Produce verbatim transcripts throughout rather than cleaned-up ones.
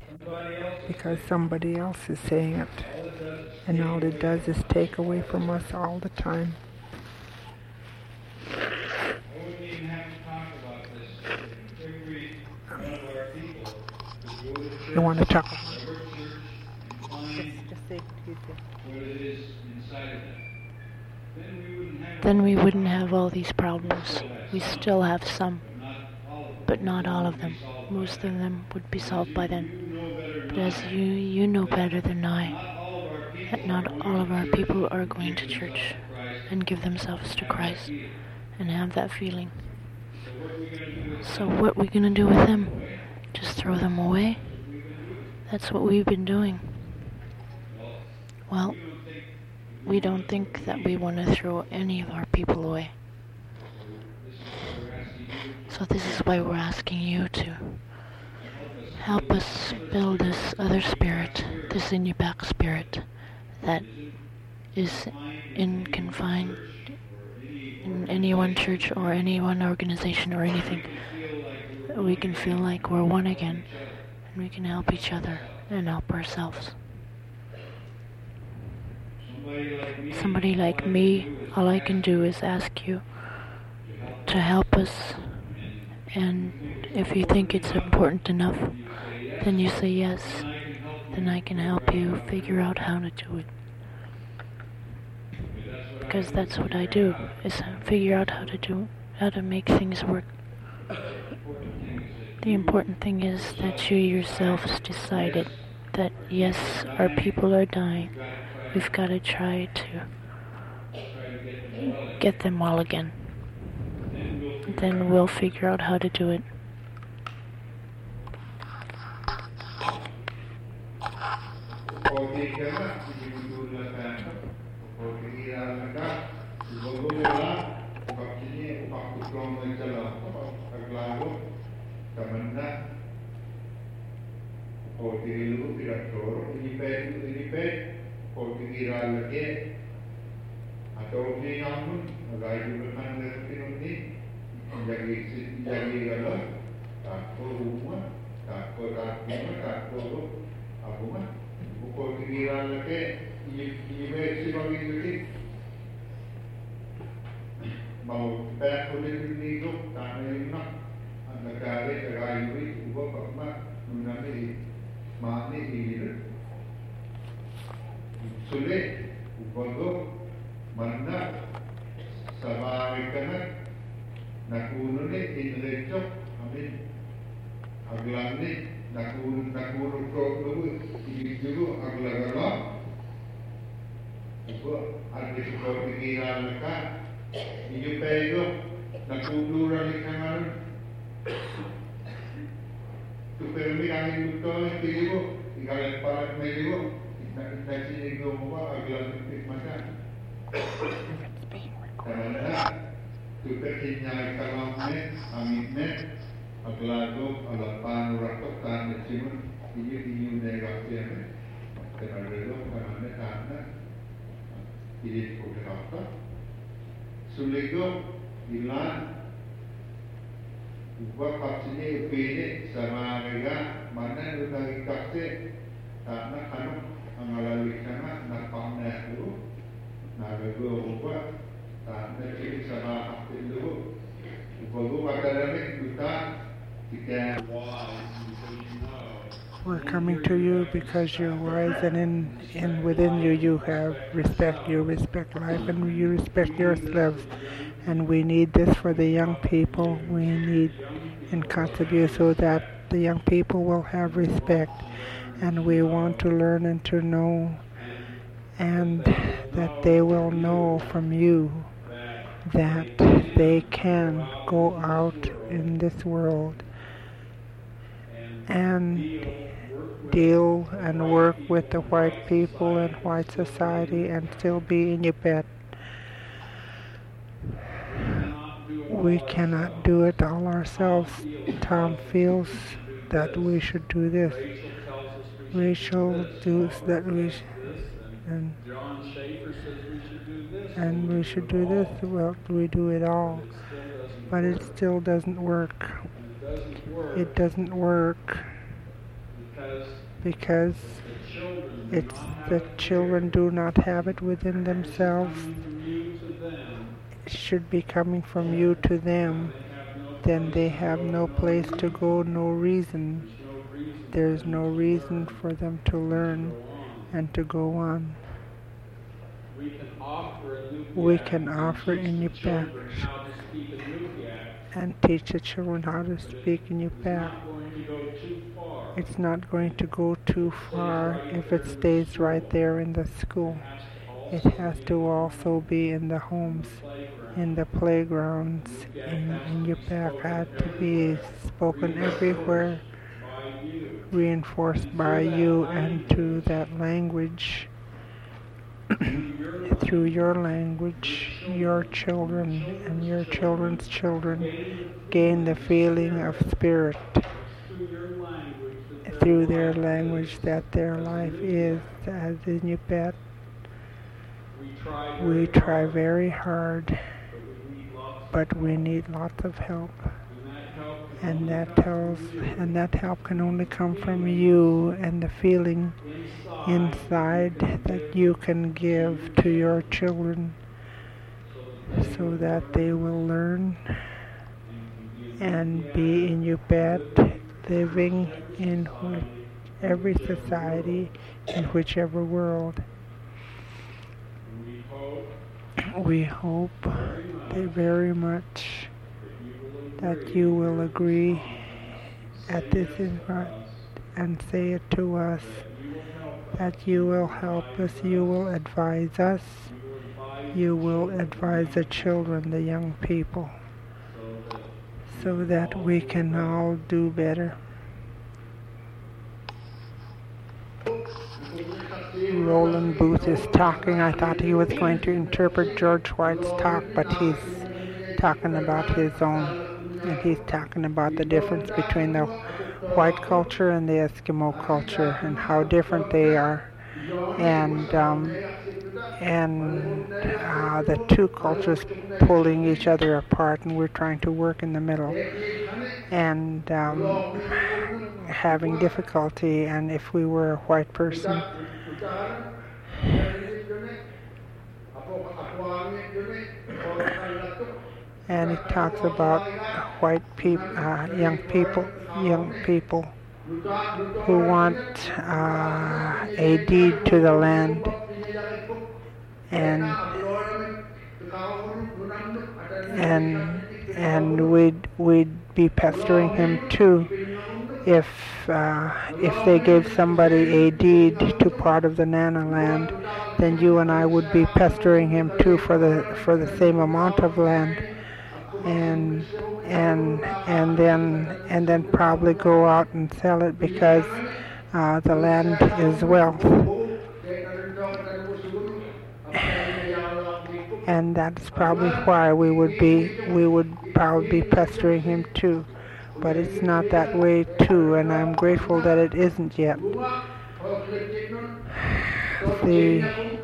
because somebody else is saying it. And all it does is take away from us all the time. You want to talk about it? Just say what it is inside of them. Then we wouldn't have all these problems. We still have some, but not all of them. Most of them would be solved by then. But as you, you know better than I, that not all of our people are going to church and give themselves to Christ and have that feeling. So what are we going to do with them? Just throw them away? That's what we've been doing. Well, we don't think that we want to throw any of our people away. So this is why we're asking you to help us build this other spirit, this Inupiaq spirit that is in confined in any one church or any one organization or anything. We can feel like we're one again and we can help each other and help ourselves. Somebody like me, all I can do is ask you to help us, and if you think it's important enough, then you say yes, then I can help you figure out how to do it. Because that's what I do, is figure out how to do, how to make things work. The important thing is that you yourselves decided that yes, our people are dying. We've got to try to get them all again. Then we'll figure out how to do it. We're coming to you because you're wise, and in, in within you you have respect. You respect life and you respect yourselves. And we need this for the young people. We need in Kotzebue so that the young people will have respect. And we want to learn and to know, and that they will know from you that they can go out in this world and deal and work with the white people and white society and still be in Inupiaq. We cannot do it all ourselves. Tom feels that we should do this. Rachel does that we sh- and and we should do this. Well, we do it all, but it still doesn't work. It doesn't work because it's the children do not have it within themselves. It should be coming from you to them. Then they have no place to go, no reason. There's no reason for them to learn and to go on. We can offer Iñupiaq and teach the children how to speak Iñupiaq. It's not going to go too far if it stays right there in the school. It has to also be in the homes, in the playgrounds. In Iñupiaq had to be spoken everywhere, reinforced by you and to that language. Through your language, your children and your children's children gain the feeling of spirit through their language that their life is as Iñupiaq. We try very hard, but we need lots of help. And that tells, and that help can only come from you and the feeling inside that you can give to your children so that they will learn and be in Iñupiaq, living in every society, in whichever world. We hope very much that you will agree at this invite and say it to us, that you will help us, you will advise us, you will advise the children, the young people, so that we can all do better. Roland Booth is talking. I thought he was going to interpret George White's talk, but he's talking about his own. And he's talking about the difference between the white culture and the Eskimo culture and how different they are. And um, and uh, the two cultures pulling each other apart, and we're trying to work in the middle. And um, having difficulty, and if we were a white person, and it talks about white people, uh, young people, young people who want uh, a deed to the land, and and and we'd we'd be pestering him too if uh, if they gave somebody a deed to part of the Nana land, then you and I would be pestering him too for the for the same amount of land. And and and then and then probably go out and sell it because uh, the land is wealth, and that's probably why we would be we would probably be pestering him too. But it's not that way too, and I'm grateful that it isn't yet. The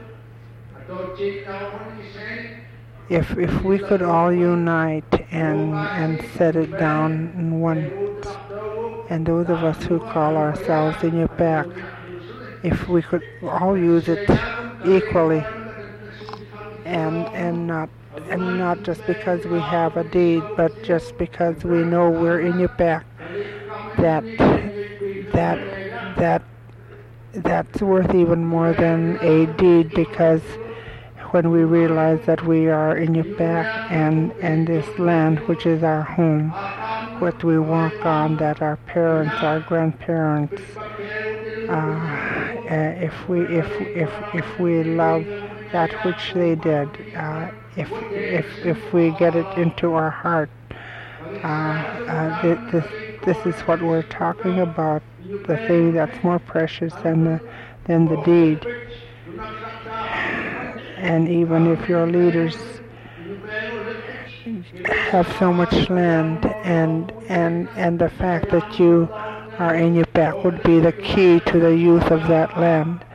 If if we could all unite and and set it down in one, and those of us who call ourselves Iñupiaq, if we could all use it equally, and and not and not just because we have a deed, but just because we know we're Iñupiaq, that that that that's worth even more than a deed, because when we realize that we are Iñupiaq and, and this land, which is our home, what we walk on, that our parents, our grandparents, uh, uh, if we if if if we love that which they did, uh, if if if we get it into our heart, uh, uh, th- this this is what we're talking about, the thing that's more precious than the than the deed. And even if your leaders have so much land, and and and the fact that you are Iñupiaq would be the key to the youth of that land.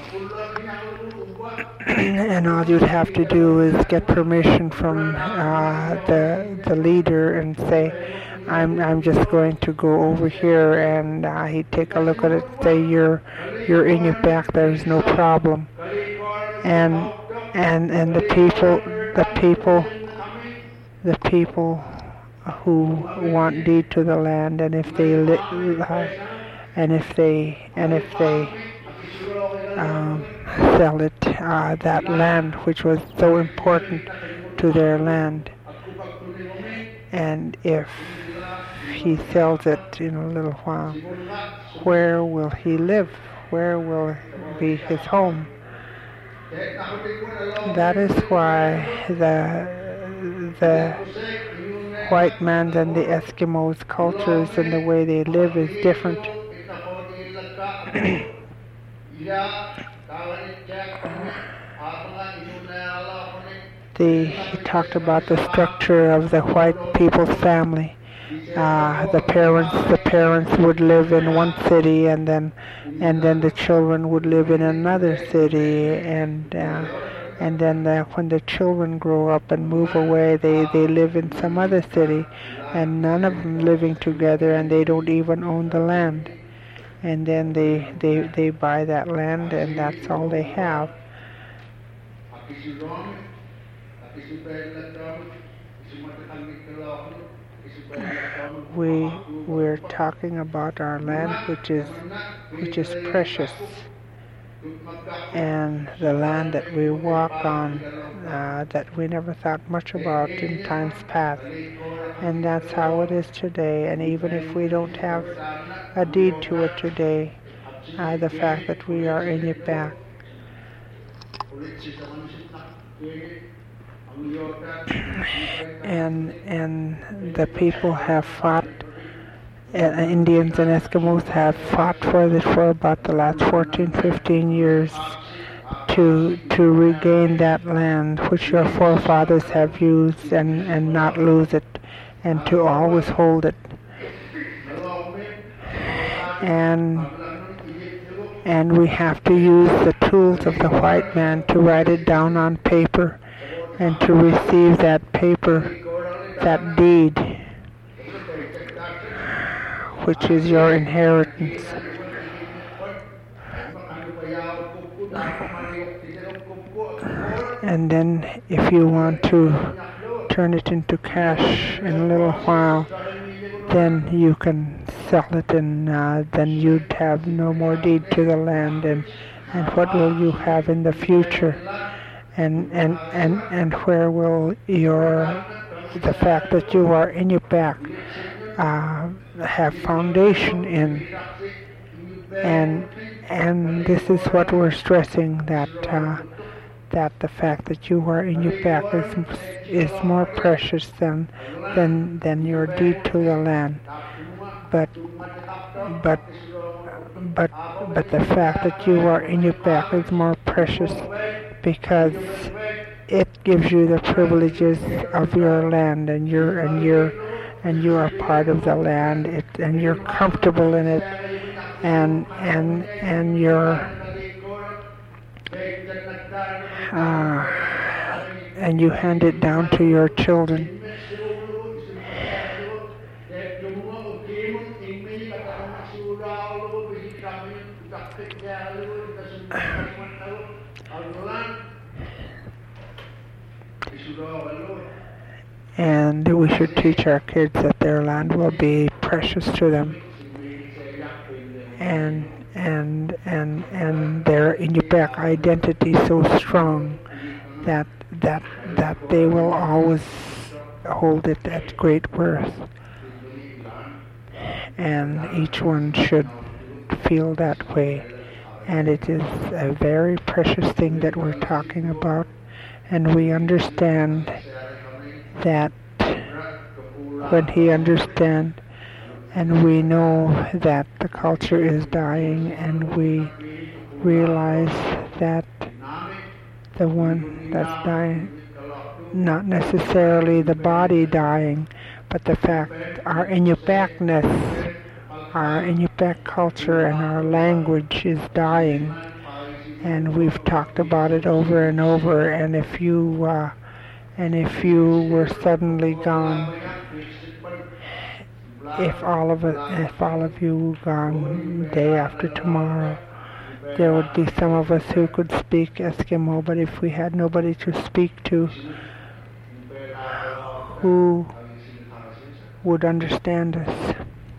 And all you'd have to do is get permission from uh, the the leader and say, I'm I'm just going to go over here, and uh, he'd take a look at it, say you're you're in your back, there's no problem. And and and the people the people the people who want deed to the land, and if they li- uh, and if they and if they um, sell it, uh, that land which was so important to their land, and if he sells it in a little while, where will he live? Where will be his home? That is why the the white man's and the Eskimos' cultures and the way they live is different. the, he talked about the structure of the white people's family. Uh, the parents, the parents would live in one city, and then, and then the children would live in another city, and uh, and then the, when the children grow up and move away, they they live in some other city, and none of them living together, and they don't even own the land, and then they they they buy that land, and that's all they have. We we're talking about our land, which is which is precious, and the land that we walk on, uh, that we never thought much about in times past, and that's how it is today. And even if we don't have a deed to it today, uh, the fact that we are Iñupiaq. And and the people have fought, uh, Indians and Eskimos have fought for this for about the last fourteen, fifteen years to to regain that land which your forefathers have used, and, and not lose it, and to always hold it. And and we have to use the tools of the white man to write it down on paper, and to receive that paper, that deed, which is your inheritance. And then if you want to turn it into cash in a little while, then you can sell it, and uh, then you'd have no more deed to the land, and, and what will you have in the future? And, and, and, and where will your, the fact that you are Iñupiaq, uh, have foundation in? And, and this is what we're stressing, that, uh, that the fact that you are Iñupiaq is, is more precious than, than, than your deed to the land. But, but, but, but the fact that you are Iñupiaq is more precious, because it gives you the privileges of your land, and you're and you're and you are part of the land, it, and you're comfortable in it, and and and you're uh, and you hand it down to your children. And we should teach our kids that their land will be precious to them, and and and and their Iñupiaq identity so strong that that that they will always hold it at great worth. And each one should feel that way. And it is a very precious thing that we're talking about, and we understand that when he understands, and we know that the culture is dying, and we realize that the one that's dying, not necessarily the body dying, but the fact our Iñupiaqness, our Iñupiaq culture and our language is dying. And we've talked about it over and over, and if you uh, and if you were suddenly gone, if all of it, if all of you gone day after tomorrow, there would be some of us who could speak Eskimo, but if we had nobody to speak to who would understand us,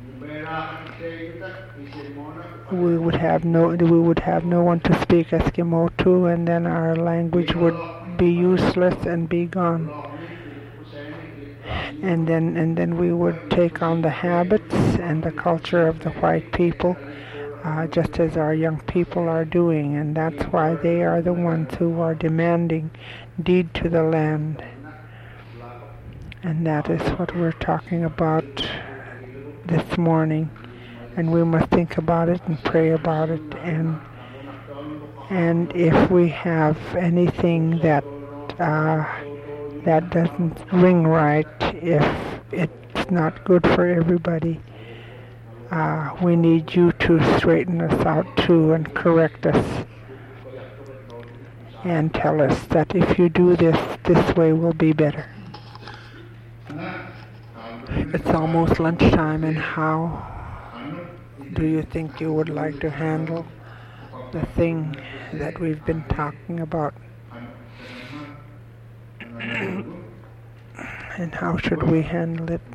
we would have no we would have no one to speak Eskimo to, and then our language would be useless and be gone. And then and then we would take on the habits and the culture of the white people, uh, just as our young people are doing, and that's why they are the ones who are demanding deed to the land. And that is what we're talking about this morning. And we must think about it and pray about it. And and if we have anything that uh, that doesn't ring right, if it's not good for everybody, uh, we need you to straighten us out too and correct us and tell us that if you do this, this way will be better. It's almost lunchtime, and how do you think you would like to handle the thing that we've been talking about? And how should we handle it?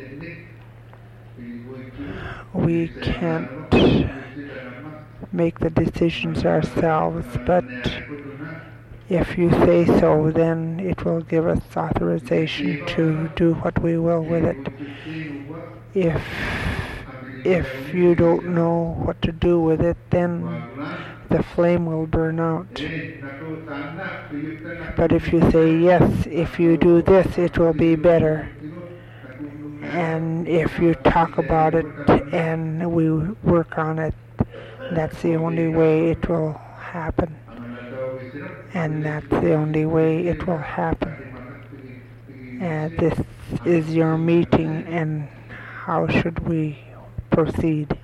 We can't make the decisions ourselves, but if you say so, then it will give us authorization to do what we will with it. If if you don't know what to do with it, then the flame will burn out. But if you say, yes, if you do this, it will be better, and if you talk about it and we work on it, that's the only way it will happen. And that's the only way it will happen. And this is your meeting, and how should we proceed?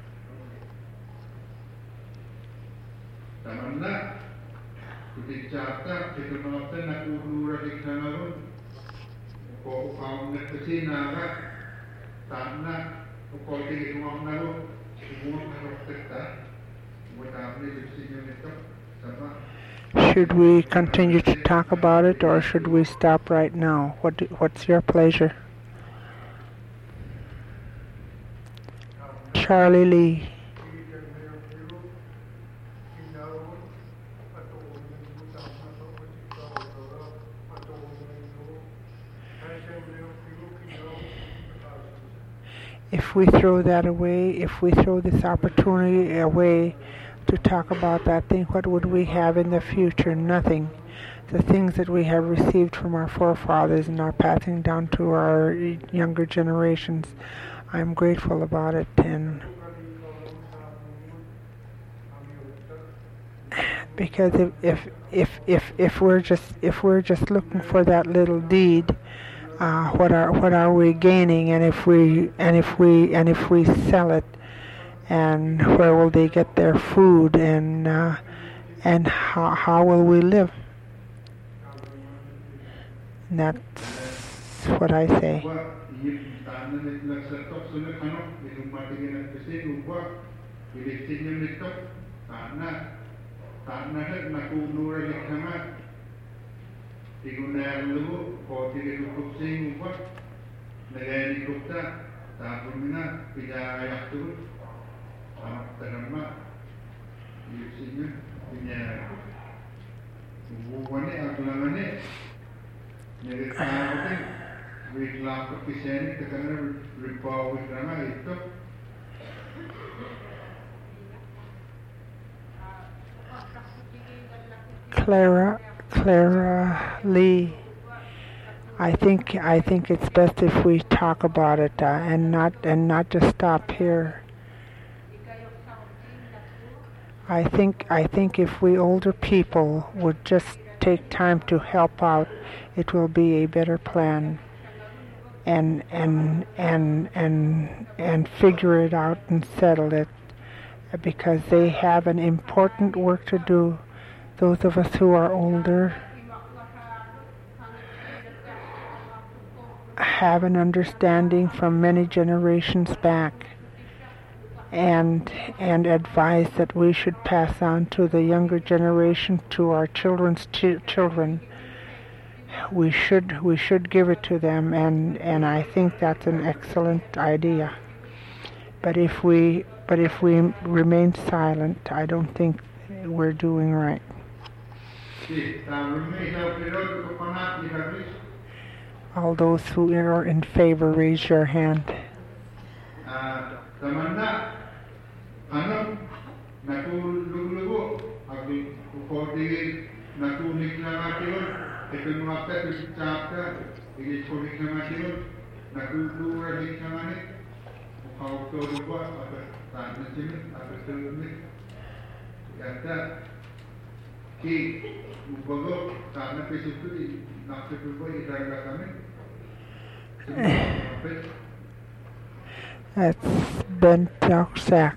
Should we continue to talk about it, or should we stop right now? What do, what's your pleasure? Charlie Lee. If we throw that away, if we throw this opportunity away to talk about that thing, what would we have in the future? Nothing. The things that we have received from our forefathers and are passing down to our younger generations, I'm grateful about it. And because if if if if, if we're just if we're just looking for that little deed, uh, what are what are we gaining? And if we and if we and if we sell it, and where will they get their food, and uh, and how how will we live? And that's what I say. Clara, Clara Lee, I think I think it's best if we talk about it uh, and not and not just stop here. I think I think if we older people would just take time to help out, it will be a better plan, and and and and and figure it out and settle it, because they have an important work to do. Those of us who are older have an understanding from many generations back, and and advice that we should pass on to the younger generation, to our children's ch- children. We should we should give it to them, and and I think that's an excellent idea. But if we but if we remain silent, I don't think we're doing right. All those who are in favor, raise your hand. That's Ben Toksak.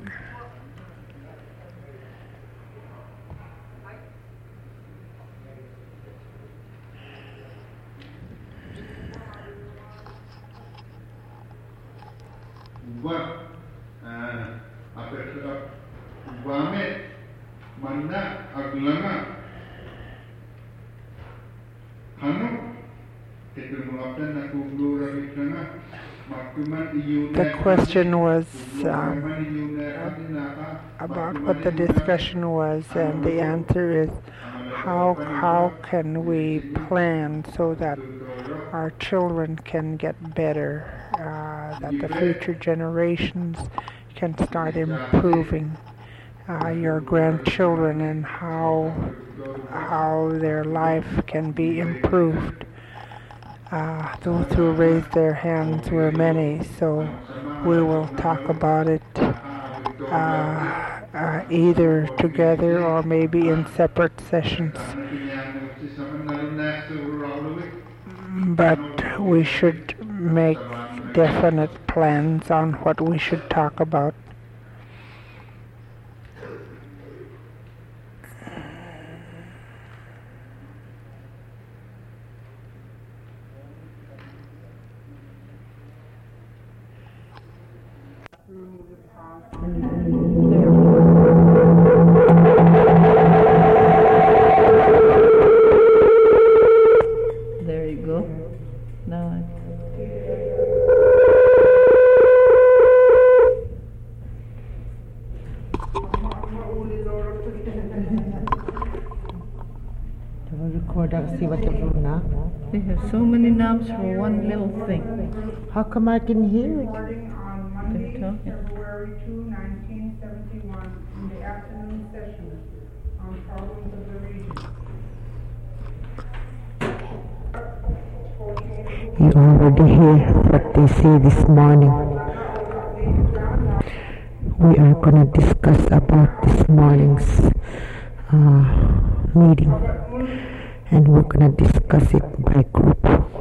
The question was um, about what the discussion was, and the answer is how how can we plan so that our children can get better, uh, that the future generations can start improving, uh, your grandchildren, and how how their life can be improved. Uh, those who raised their hands were many, so we will talk about it uh, uh, either together or maybe in separate sessions. But we should make definite plans on what we should talk about. There you go. Now I... See what you do now. They have so many knobs for one little thing. How come I can hear it? They're talking. February second, nineteen seventy-one, in the afternoon session on problems of the region. You already hear what they say this morning. We are going to discuss about this morning's uh, meeting, and we're going to discuss it by group.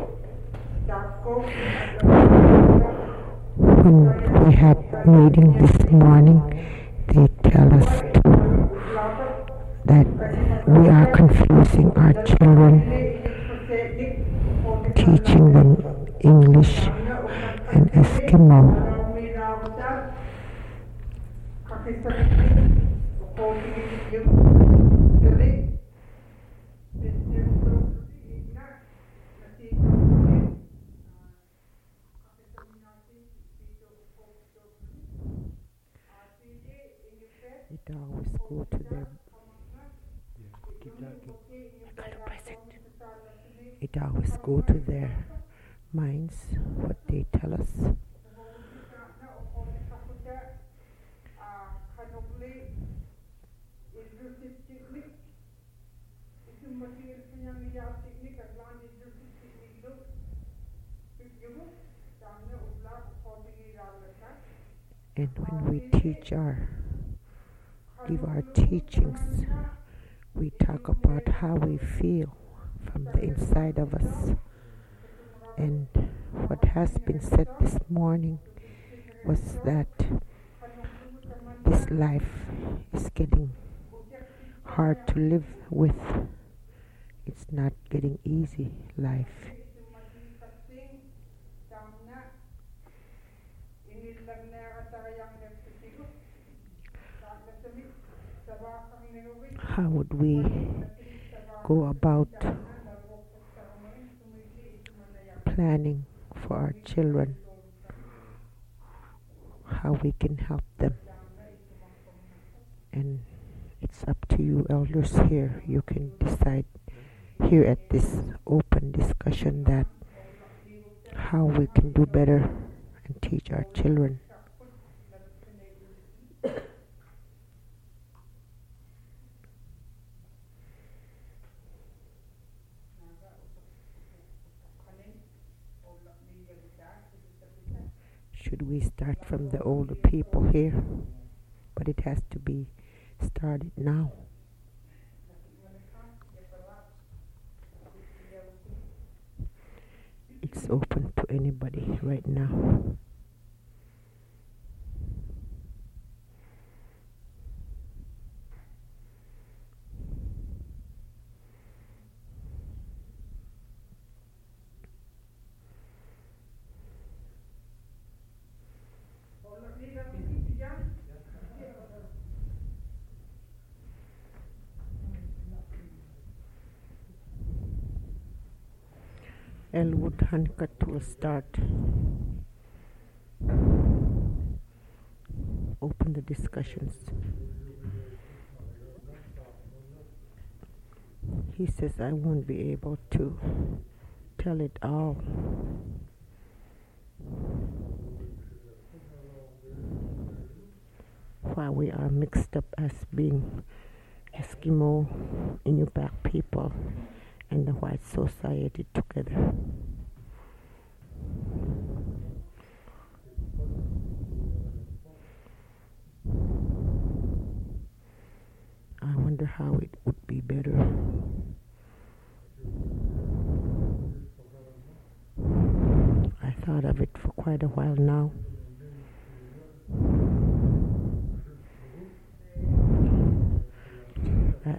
When we had meeting this morning, they tell us to, that we are confusing our children, teaching them English and Eskimo. It always go to their it always go to their minds what they tell us. And when we teach our give our teachings, we talk about how we feel from the inside of us. And what has been said this morning was that this life is getting hard to live with. It's not getting easy life. how would we go about planning for our children, how we can help them. And it's up to you elders here. You can decide here at this open discussion that how we can do better and teach our children. Should we start from the older people here? But it has to be started now. It's open to anybody right now. Elwood Hancock will start. Open the discussions. He says I won't be able to tell it all. While we are mixed up as being Eskimo, Inupiaq people, and the white society together. I wonder how it would be better. I thought of it for quite a while now. Uh,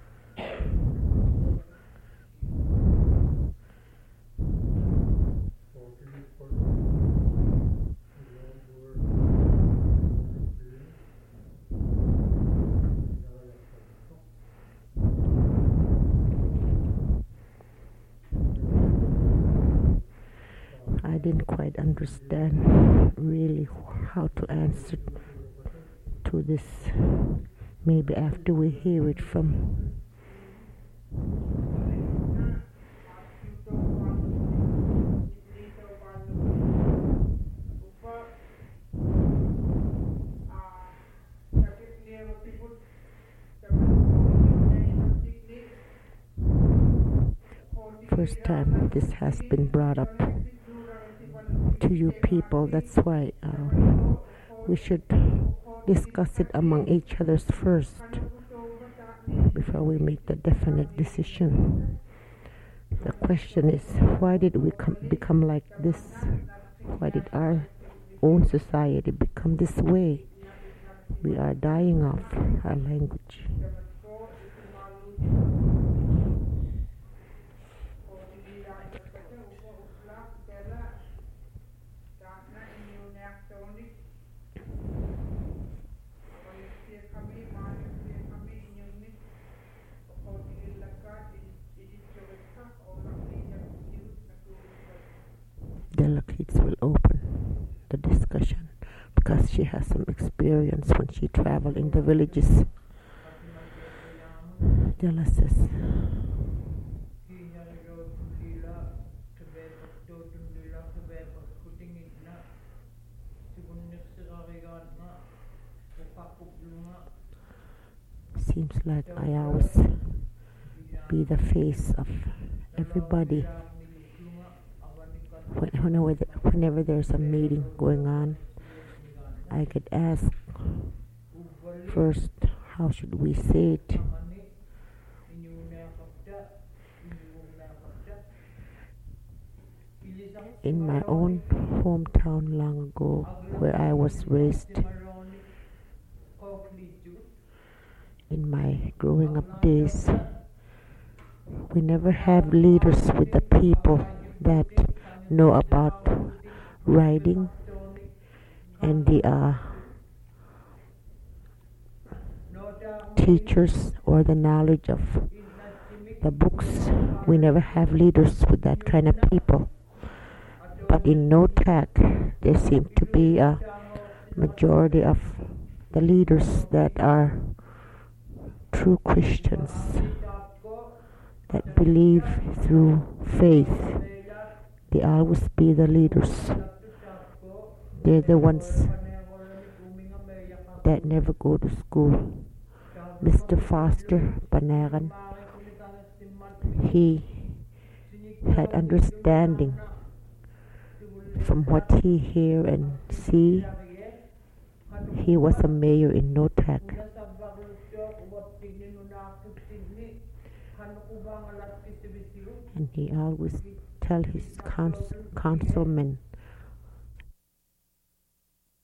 I didn't quite understand really how to answer to this. Maybe after we hear it from first time this has been brought up to you people. That's why uh, we should discuss it among each other first before we make the definite decision. The question is, why did we com- become like this? Why did our own society become this way? We are dying off our language. Della Keats will open the discussion because she has some experience when she traveled in the villages. Della says, seems like I always be the face of everybody. Whenever, whenever there's a meeting going on, I get asked first, how should we say it? In my own hometown long ago, where I was raised, in my growing up days, we never have leaders with the people that know about riding and the uh, teachers or the knowledge of the books. We never have leaders with that kind of people. But in NOTAC, there seem to be a majority of the leaders that are true Christians, that believe through faith. They always be the leaders. They're the ones that never go to school. Mister Foster Panagan, he had understanding from what he hear and see. He was a mayor in NOTAC. And he always tell his council, councilmen